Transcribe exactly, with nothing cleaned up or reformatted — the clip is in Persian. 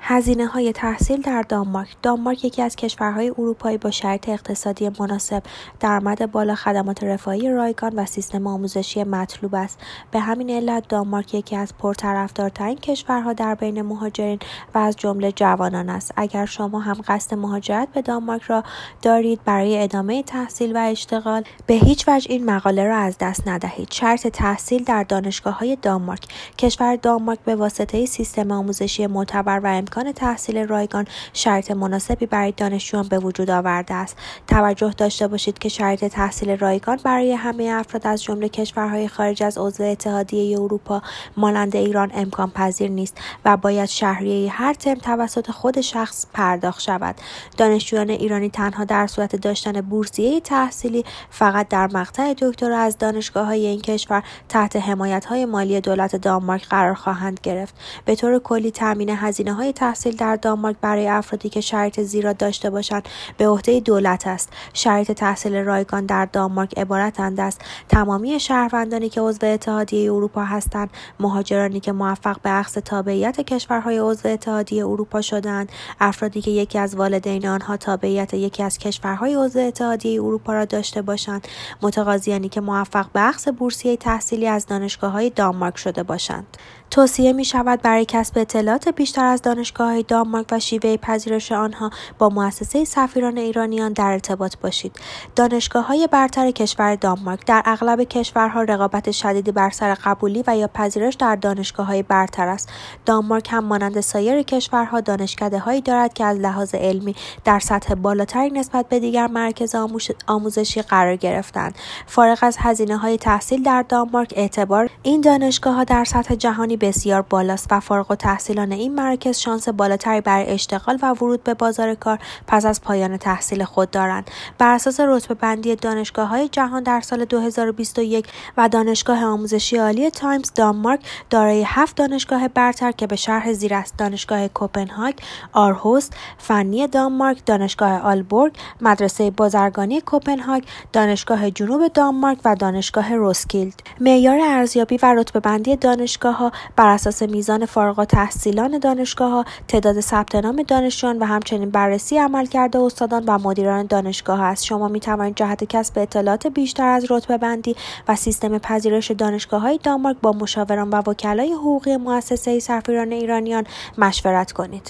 هزینه‌های تحصیل در دانمارک. دانمارک یکی از کشورهای اروپایی با شرایط اقتصادی مناسب، درآمد بالا، خدمات رفاهی رایگان و سیستم آموزشی مطلوب است. به همین علت دانمارک یکی از پرطرفدارترین کشورها در بین مهاجرین و از جمله جوانان است. اگر شما هم قصد مهاجرت به دانمارک را دارید برای ادامه تحصیل و اشتغال، به هیچ وجه این مقاله را از دست ندهید. شرط تحصیل در دانشگاه‌های دانمارک. کشور دانمارک به واسطه سیستم آموزشی معتبر و امکان تحصیل رایگان شرط مناسبی برای دانشجویان به وجود آورده است. توجه داشته باشید که شرط تحصیل رایگان برای همه افراد از جمله کشورهای خارج از عضو اتحادیه اروپا مانند ایران امکان پذیر نیست و باید شهریه هر ترم توسط خود شخص پرداخت شود. دانشجویان ایرانی تنها در صورت داشتن بورسیه تحصیلی فقط در مقطع دکترا از دانشگاه‌های این کشور تحت حمایت‌های مالی دولت دانمارک قرار خواهند گرفت. به طور کلی تامین هزینه‌های تحصیل در دانمارک برای افرادی که شرایط زیرا داشته باشند به عهده دولت است. شرایط تحصیل رایگان در دانمارک عبارتند از تمامی شهروندانی که عضو اتحادیه اروپا هستند، مهاجرانی که موفق به اخذ تابعیت کشورهای عضو اتحادیه اروپا شدند، افرادی که یکی از والدین آنها تابعیت یکی از کشورهای عضو اتحادیه اروپا را داشته باشند، متقاضیانی که موفق به اخذ بورسیه تحصیلی از دانشگاه‌های دانمارک شده باشند. توصیه می شود برای کسب اطلاعات بیشتر از دانشگاه‌های دانمارک و شیوه پذیرش آنها با مؤسسه سفیران ایرانیان در ارتباط باشید. دانشگاه‌های برتر کشور دانمارک. در اغلب کشورها رقابت شدیدی بر سر قبولی و یا پذیرش در دانشگاه‌های برتر است. دانمارک هم مانند سایر کشورها دانشکده‌هایی دارد که از لحاظ علمی در سطح بالاتری نسبت به دیگر مراکز آموزشی قرار گرفتند. فارغ از هزینه‌های تحصیل در دانمارک، اعتبار این دانشگاه‌ها در سطح جهانی بسیار بالاست و فارغ التحصیلان این مراکز شانس بالاتری برای اشتغال و ورود به بازار کار پس از پایان تحصیل خود دارند. بر اساس رتبه‌بندی دانشگاه‌های جهان در سال دو هزار و بیست و یک و دانشگاه آموزشی عالی تایمز، دانمارک دارای هفت دانشگاه برتر که به شرح زیر است: دانشگاه کوپنهاگ، آرهوس، فنی دانمارک، دانشگاه آلبورگ، مدرسه بازرگانی کوپنهاگ، دانشگاه جنوب دانمارک و دانشگاه روسکیلد. معیار ارزیابی و رتبه‌بندی دانشگاه‌ها بر اساس میزان فارغ التحصیلان دانشگاه‌ها، تعداد ثبت نام دانشجویان و همچنین بررسی عملکرد استادان و مدیران دانشگاه است. شما می توانید جهت کسب اطلاعات بیشتر از رتبه‌بندی و سیستم پذیرش دانشگاه‌های دانمارک با مشاوران و وکلای حقوقی مؤسسه سفیران ایرانیان مشورت کنید.